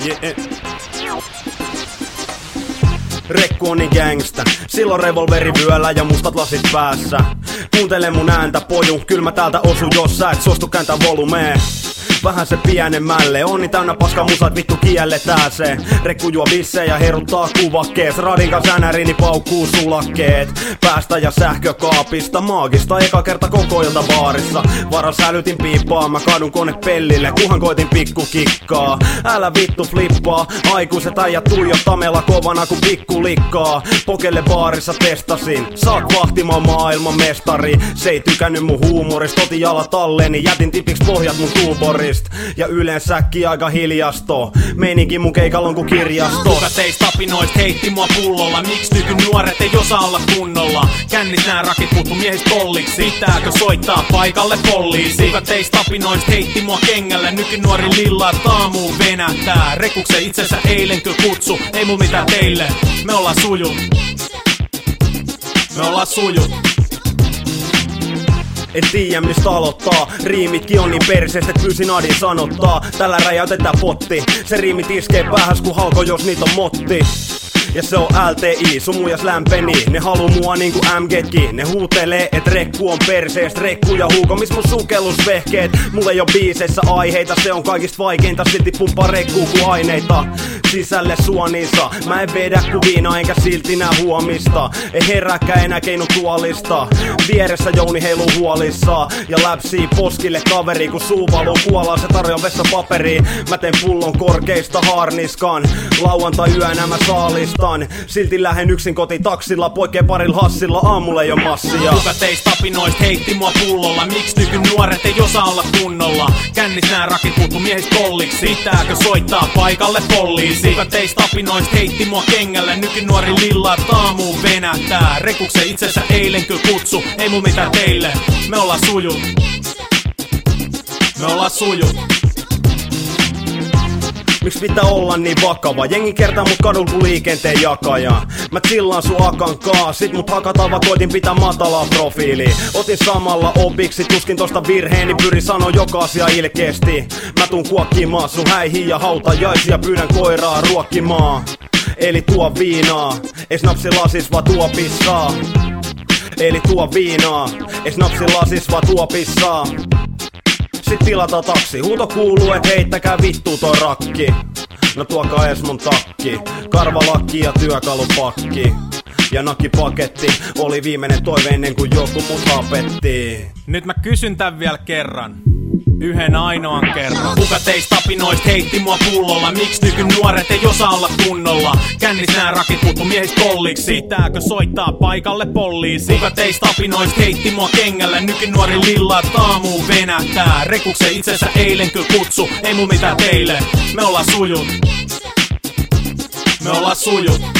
Rekku on niin gangsta, silloin revolveri vyöllä ja mustat lasit päässä. Kuuntele mun ääntä poju, kyllä mä täältä osu, jos sä et suostu kääntää volumeen. Vähän se pienemmälle, on niin täynnä paska musat, vittu kielletään se. Rekku juo bissejä ja heruttaa kuvakkees, radinkas änärini paukkuu sulakkeet. Päästä ja sähkökaapista, maagista eka kerta koko ilta baarissa. Varas älytin piippaa, mä kadun kone pellille, kuhan koitin pikku kikkaa. Älä vittu flippaa, aikuiset äijät tuijottaa meillä kovana ku pikku likkaa. Pokelle baarissa testasin, saat vahtimaan maailman mestari. Se ei tykännyt mun huumorista, otin jalat alleni, jätin tipiks pohjat mun tuuborista. Ja yleensäkin aika hiljasto, meininki mun keikalla on ku kirjasto. Kuka teistä tapinoista heitti mua pullolla? Miks nykynuoret ei osaa olla kunnolla? Kännis nää rakit puuttu miehistä polliksi. Pitääkö soittaa paikalle poliisi? Kuka teistä tapinoista heitti mua kengälle? Nykynuori lillaa taamuun venähtää. Rekuksen itsensä eilen kyllä kutsu, ei mul mitään teille. Me ollaan suju. Me ollaan suju. En tiiä mistä aloittaa, riimitkin on niin perseest et pyysin adin sanottaa. Tällä räjäytetään potti, se riimit iskee päähäs ku halko jos niit on motti. Ja se on LTI, sun muijas lämpeni. Ne haluu mua niinku MGtkin. Ne huutelee, et rekku on perseest. Rekku ja huuko, mis mun sukellusvehkeet. Mulla ei oo biiseissä aiheita, se on kaikista vaikeinta. Silti pumppaa rekkuu ku aineita sisälle suonissa. Mä en vedä ku viina enkä silti nää huomista. Ei herääkään enää keinu tuolista. Vieressä Jouni heiluu huolissa. Ja läpsii poskille kaveri, kun suu valuu kuolaa. Se tarjoaa vessapaperiin. Mä teen pullon korkeista harniskan. Lauantai yönä mä saalista. Silti lähen yksin kotiin taksilla, poikeen parilla hassilla, aamulla ei oo massia. Kuka teistä tapinoista heitti mua pullolla? Miks nykynuoret ei osaa olla kunnolla? Kännis nää rakit puuttu miehistä polliksi. Pitääkö soittaa paikalle poliisi? Kuka teistä tapinoista heitti mua kengälle? Nykynuori lillaa taamuun venähtää. Rekuksen itsensä eilen kyllä kutsu, ei mul mitään teille. Me ollaan suju. Me ollaan suju. Miks pitää olla niin vakava? Jengi kertaa mut kadulla ku liikenteen jakaja. Mä chillaan sun akan kaa, sit mut hakataan vaan koitin pitää matalaa profiiliin. Otin samalla opiksi, tuskin tosta virheeni, pyrin sanoo joka asia ilkeesti. Mä tuun kuokkimaan sun häihin ja hautajaisia, pyydän koiraa ruokkimaan. Eli tuo viinaa, ei snapsi lasis vaan tuo pissaa. Eli tuo viinaa, ei snapsi lasis vaan tuo pissaa. Sit tilata taksi, huuto kuuluu et heittäkää vittu toi rakki. No tuokaa ees mun takki, karvalakki ja työkalupakki. Ja nakkipaketti oli viimeinen toive ennen kuin joku mut hapetti. Nyt mä kysyn tän vielä kerran. Yhden ainoan kerran. Kuka teistä tapinoista heitti mua pullolla? Miks nykynuoret ei osaa olla kunnolla? Kännis nää rakit puuttu miehistä polliksi. Pitääkö soittaa paikalle poliisi? Kuka teistä tapinoista heitti mua kengälle? Nykynuori lillaa taamuun venähtää. Rekuksen itsensä eilen kyllä kutsu, ei mul mitään teille. Me ollaan suju. Me ollaan suju.